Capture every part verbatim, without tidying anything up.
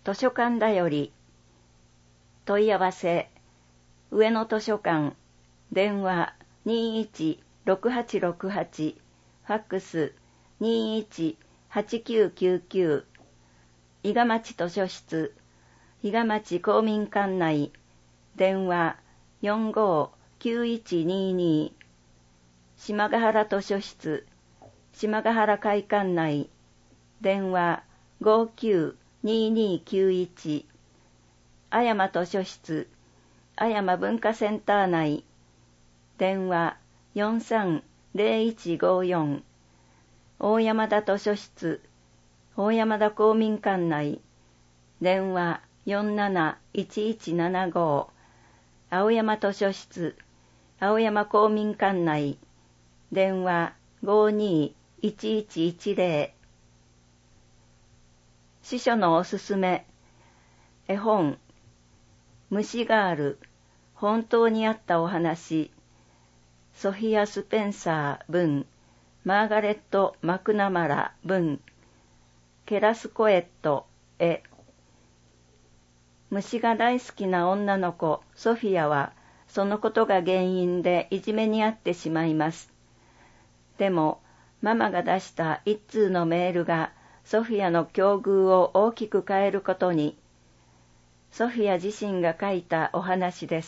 図書館だより。問い合わせ、上野図書館、電話 にーいちろくはちろくはち、ファックス にーいちはちきゅうきゅうきゅう、伊賀町図書室、伊賀町公民館内、電話 よんごーきゅういちにーにー、島ヶ原図書室、島ヶ原会館内、電話 ごーきゅうにーにーきゅういち、阿山図書室、阿山文化センター内、電話 よんさんぜろいちごよん、大山田図書室、大山田公民館内、電話 よんなないちいちななご、青山図書室、青山公民館内、電話 ごーにーいちいちいちぜろ。司書のおすすめ、絵本、虫ガール、本当にあったお話、ソフィア・スペンサー文、マーガレット・マクナマラ文、ケラスコエット絵。虫が大好きな女の子ソフィアはそのことが原因でいじめにあってしまいます。でもママが出した一通のメールがソフィアの境遇を大きく変えることに、ソフィア自身が書いたお話です。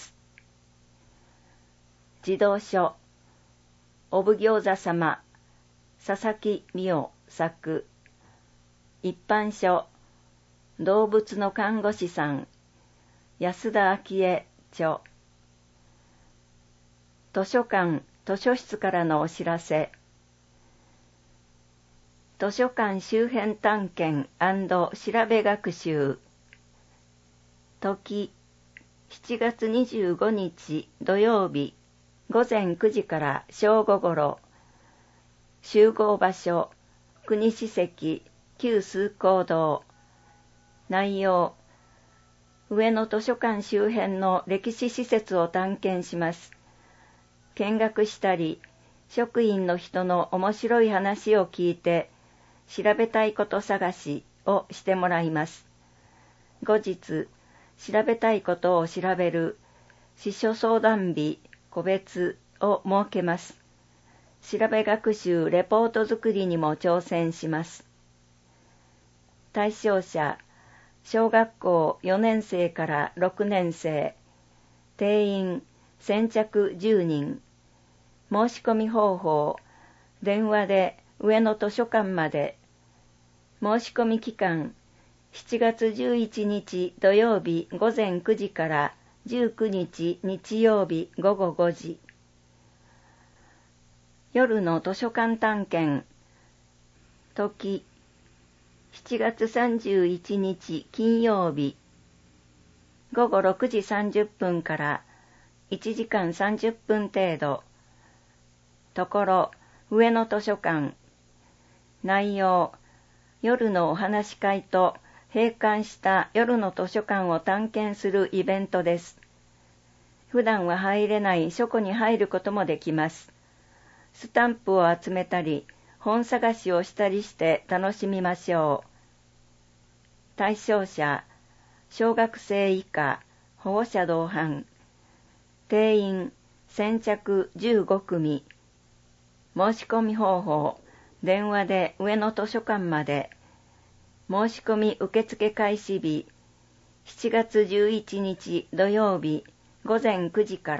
児童書、お奉行座様、佐々木美代作。一般書、動物の看護師さん、安田昭恵著。図書館、図書室からのお知らせ。図書館周辺探検&調べ学習。時、しちがつにじゅうごにち土曜日、ごぜんくじから正午ごろ。集合場所、国史跡、旧崇光堂。内容、上野図書館周辺の歴史施設を探検します。見学したり、職員の人の面白い話を聞いて、調べたいこと探しをしてもらいます。後日、調べたいことを調べる司書相談日個別を設けます。調べ学習レポート作りにも挑戦します。対象者、小学校よねんせいからろくねんせい、定員先着じゅうにん。申し込み方法、電話で上野図書館まで。申し込み期間、しちがつじゅういちにち土曜日ごぜんくじからじゅうくにち日曜日ごごごじ。夜の図書館探検。時、しちがつさんじゅういちにち金曜日、ごごろくじさんじゅっぷんからいちじかんさんじゅっぷん程度。ところ、上野図書館。内容、夜のお話し会と閉館した夜の図書館を探検するイベントです。普段は入れない書庫に入ることもできます。スタンプを集めたり、本探しをしたりして楽しみましょう。対象者、小学生以下、保護者同伴。定員、先着じゅうごくみ。申し込み方法、電話で上野図書館まで。申し込み受付開始日、しちがつじゅういちにち土曜日ごぜんくじから。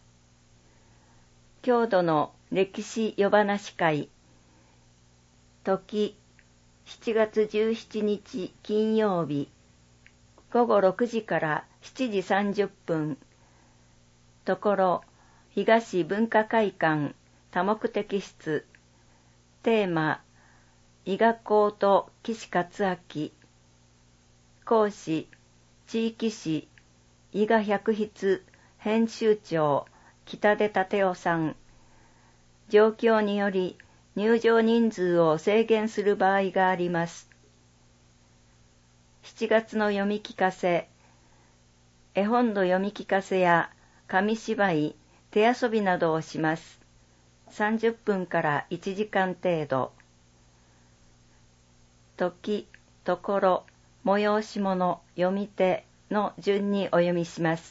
郷土の歴史夜話会。時、しちがつじゅうしちにち金曜日、ごごろくじからしちじさんじゅっぷん。ところ、東文化会館多目的室。テーマ、伊賀公と岸勝明。講師、地域史、伊賀百筆編集長北出立夫さん。状況により入場人数を制限する場合があります。しちがつの読み聞かせ、絵本の読み聞かせや紙芝居、手遊びなどをします。さんじゅっぷんからいちじかん程度。時、ところ、 催し物読み手の順にお読みします。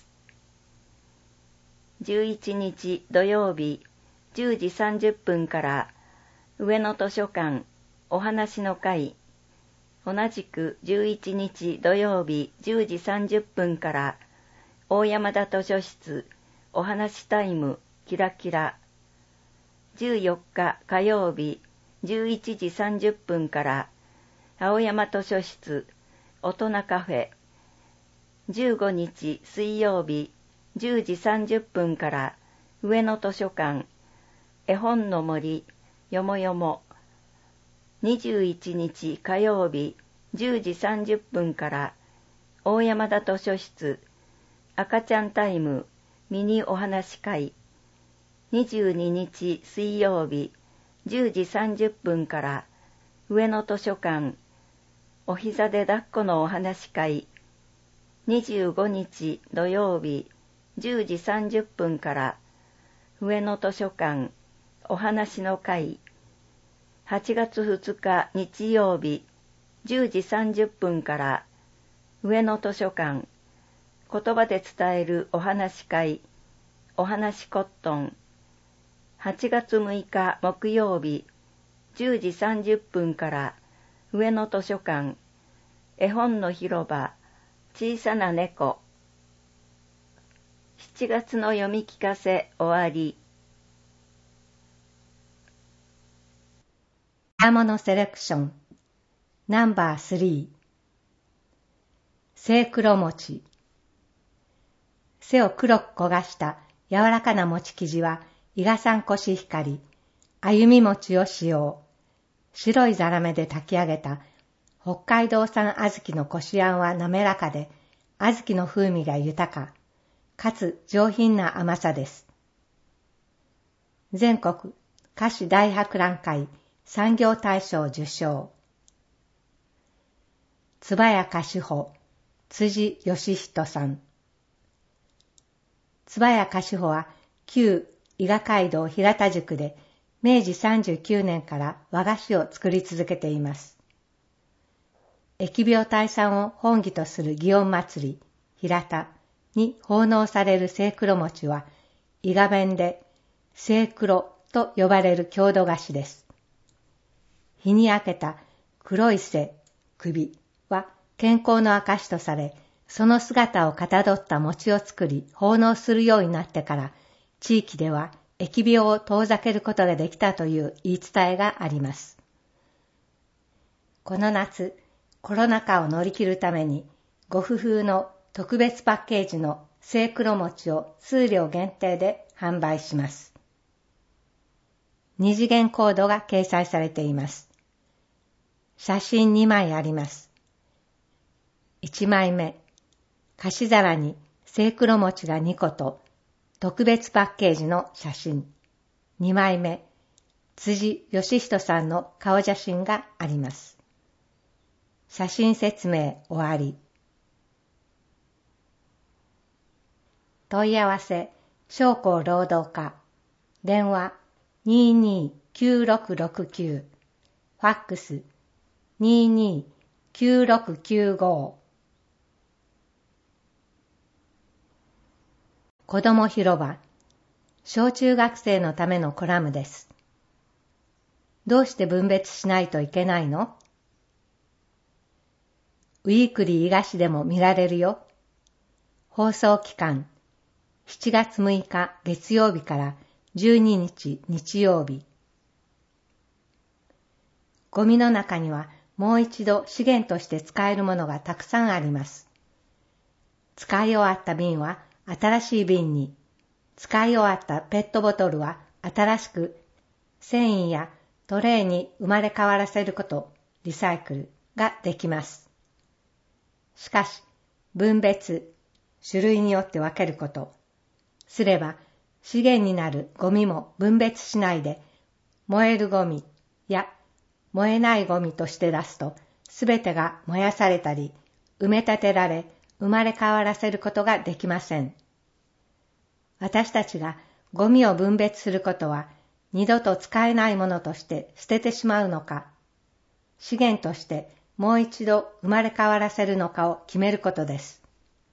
じゅういちにち土曜日じゅうじさんじゅっぷんから上野図書館お話の会、同じくじゅういちにち土曜日じゅうじさんじゅっぷんから大山田図書室お話タイムキラキラ、じゅうよっか火曜日じゅういちじさんじゅっぷんから青山図書室大人カフェ、じゅうごにち水曜日じゅうじさんじゅっぷんから上野図書館絵本の森よもよも、にじゅういちにち火曜日じゅうじさんじゅっぷんから大山田図書室赤ちゃんタイムミニお話会、にじゅうににち水曜日じゅうじさんじゅっぷんから上野図書館お膝で抱っこのお話会、にじゅうごにち土曜日じゅうじさんじゅっぷんから上野図書館お話の会、はちがつふつか日曜日じゅうじさんじゅっぷんから上野図書館言葉で伝えるお話会お話コットン、はちがつむいか木曜日じゅうじさんじゅっぷんから上野図書館絵本の広場小さな猫、しちがつの読み聞かせ終わり。 品物セレクションナンバースリー、生黒餅。背を黒く焦がした柔らかな餅生地は伊賀産コシヒカリ、歩み餅を使用。白いザラメで炊き上げた北海道産小豆のこしあんは滑らかで、小豆の風味が豊か、かつ上品な甘さです。全国菓子大博覧会産業大賞受賞。つばや菓子舗辻義人さん。つばや菓子舗は旧伊賀街道平田宿でめいじさんじゅうきゅうねんから和菓子を作り続けています。疫病退散を本義とする祇園祭り平田に奉納される生黒餅は伊賀弁で生黒と呼ばれる郷土菓子です。日に焼けた黒い背、首は健康の証とされ、その姿をかたどった餅を作り奉納するようになってから地域では疫病を遠ざけることができたという言い伝えがあります。この夏、コロナ禍を乗り切るために、ご夫婦の特別パッケージの生黒餅を数量限定で販売します。二次元コードが掲載されています。写真にまいあります。いちまいめ、菓子皿に生黒餅がにこと特別パッケージの写真。にまいめ、辻義人さんの顔写真があります。写真説明終わり。問い合わせ、商工労働課、電話 にーにーきゅうろくろくきゅう、ファックス にーにーきゅうろくきゅうご。子ども広場、小中学生のためのコラムです。どうして分別しないといけないの？ウィークリー伊賀市でも見られるよ。放送期間、しちがつむいか月曜日からじゅうににち日曜日。ゴミの中にはもう一度資源として使えるものがたくさんあります。使い終わった瓶は新しい瓶に、使い終わったペットボトルは新しく繊維やトレイに生まれ変わらせること、リサイクルができます。しかし、分別、種類によって分けること、すれば資源になるゴミも分別しないで、燃えるゴミや燃えないゴミとして出すと、すべてが燃やされたり、埋め立てられ、生まれ変わらせることができません。私たちがゴミを分別することは、二度と使えないものとして捨ててしまうのか、資源としてもう一度生まれ変わらせるのかを決めることです。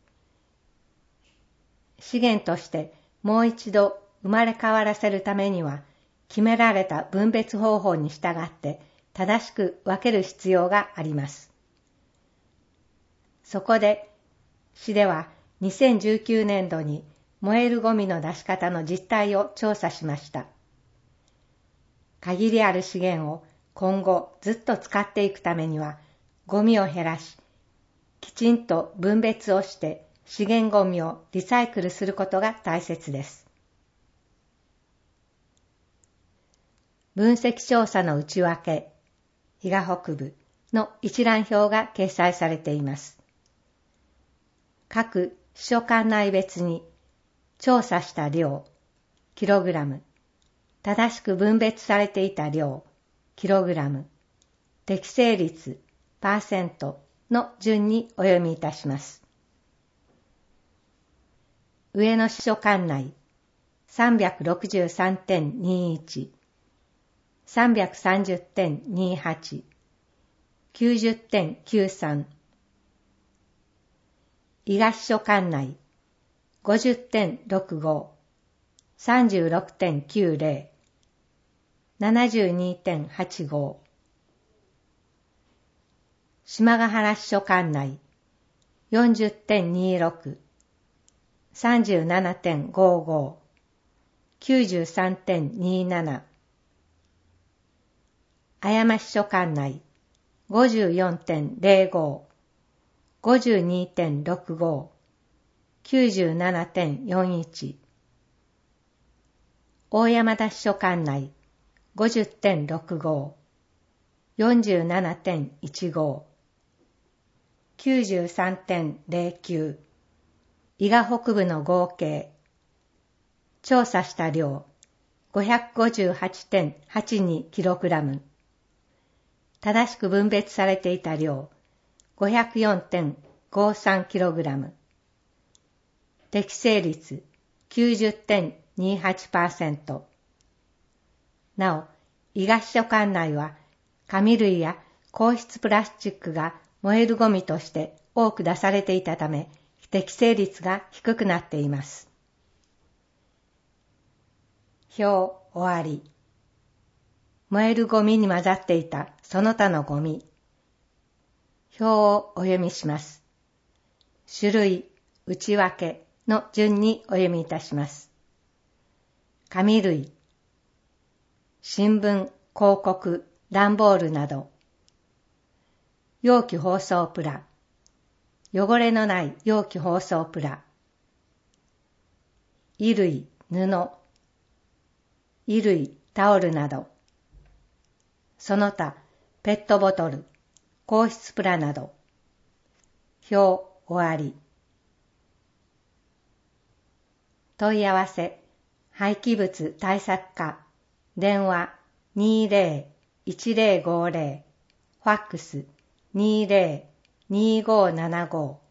資源としてもう一度生まれ変わらせるためには、決められた分別方法に従って正しく分ける必要があります。そこで、市ではにせんじゅうきゅうねんどに燃えるゴミの出し方の実態を調査しました。限りある資源を今後ずっと使っていくためには、ゴミを減らし、きちんと分別をして資源ゴミをリサイクルすることが大切です。分析調査の内訳、伊賀北部の一覧表が掲載されています。各秘書管内別に調査した量、キログラム、正しく分別されていた量、キログラム、適正率、パーセントの順にお読みいたします。上野秘書管内 さんびゃくろくじゅうさんてんにいち、さんびゃくさんじゅってんにはち、きゅうじゅってんきゅうさん、伊賀秘書管内 ごじゅってんろくご、さんじゅうろくてんきゅうぜろ、ななじゅうにてんはちご、島ヶ原秘書管内 よんじゅってんにろく、さんじゅうななてんごご、きゅうじゅうさんてんになな、綾山秘書管内 ごじゅうよんてんぜろご、ごじゅうにてんろくご、きゅうじゅうななてんよんいち、大山田秘書管内 ごじゅってんろくご、よんじゅうななてんいちご、きゅうじゅうさんてんぜろきゅう、伊賀北部の合計、調査した量 ごひゃくごじゅうはちてんはちにキログラム、正しく分別されていた量 ごひゃくよんてんごさんキログラム、適正率 きゅうじゅってんにはちパーセント。なお、伊賀秘書管内は紙類や硬質プラスチックが燃えるゴミとして多く出されていたため、適正率が低くなっています。表終わり。燃えるゴミに混ざっていたその他のゴミ。表をお読みします。種類、内訳の順にお読みいたします。紙類、新聞、広告、段ボールなど。容器包装プラ、汚れのない容器包装プラ。衣類、布、衣類、タオルなど。その他、ペットボトル、硬質プラなど。表終わり。問い合わせ、廃棄物対策課、電話 にぜろいちぜろごぜろ、ファックス にぜろにごななご